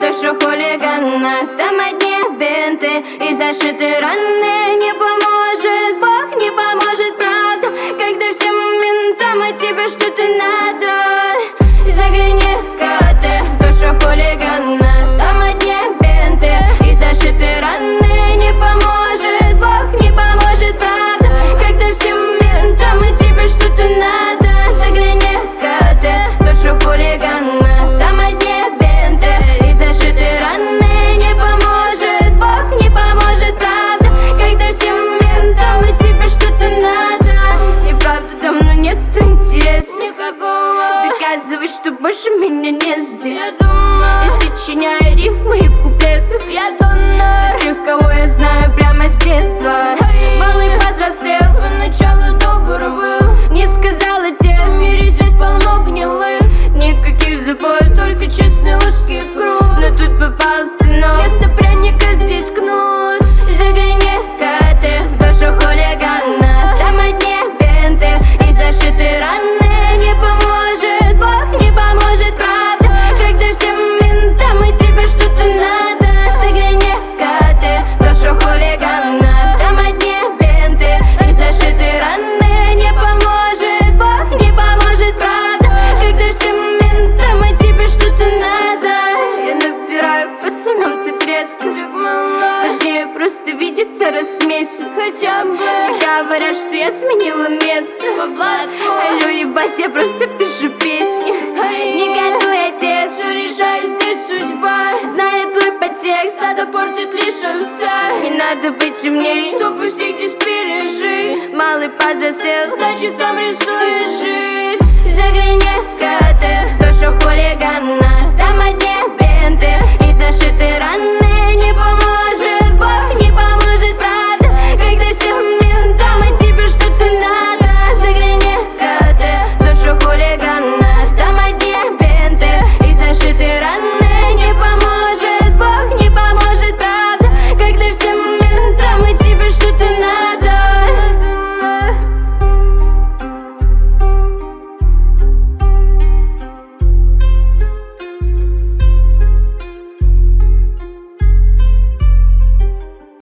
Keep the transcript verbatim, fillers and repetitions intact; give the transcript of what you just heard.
душу хулигана. Там одни бинты и зашиты раны. Не поможет Бог, не поможет правда, когда всем ментам от тебя что-то надо. Загляни-ка ты в душу хулигана. Там одни бинты и зашиты раны. Не поможет Бог, не поможет правда, когда всем ментам от тебя что-то надо. Загляни-ка ты в душу хулигана. Там одни бинты и зашиты раны. Не поможет Бог, не поможет правда, когда всем ментам от тебя что-то надо. Неправда, давно нет интереса никакого. Доказывай, что больше меня не здесь. Я думаю, я сочиняю рифмы и куплеты. Я донор тех, кого я знаю прямо с детства. Малый повзрослел, поначалу добр был. Не сказал отец, в мире здесь полно гнилых. Никаких запоев, только честный узкий круг. Но тут попался сынок, вместо пряника здесь кнут. Загляни-ка ты в душу хулигана. Там одни бинты и зашиты раны. Не поможет Бог, не поможет правда, когда всем ментам от тебя что-то надо. Загляни-ка ты в душу хулигана. Там одни бинты и зашиты раны. Не поможет Бог, не поможет правда, когда всем ментам от тебя что-то надо. Я набираю пацанам так редко, важнее просто видеться раз в месяц хотя бы. И говорят, что я сменила место. Алло, ебать, я просто пишу песни. Не готовый отец, все решаю здесь судьба. Знаю твой подтекст, надо портит лишь овца. Не надо быть умней, чтобы всех здесь пережить. Малый повзрослел, значит сам рисует жизнь. Загляни-ка ты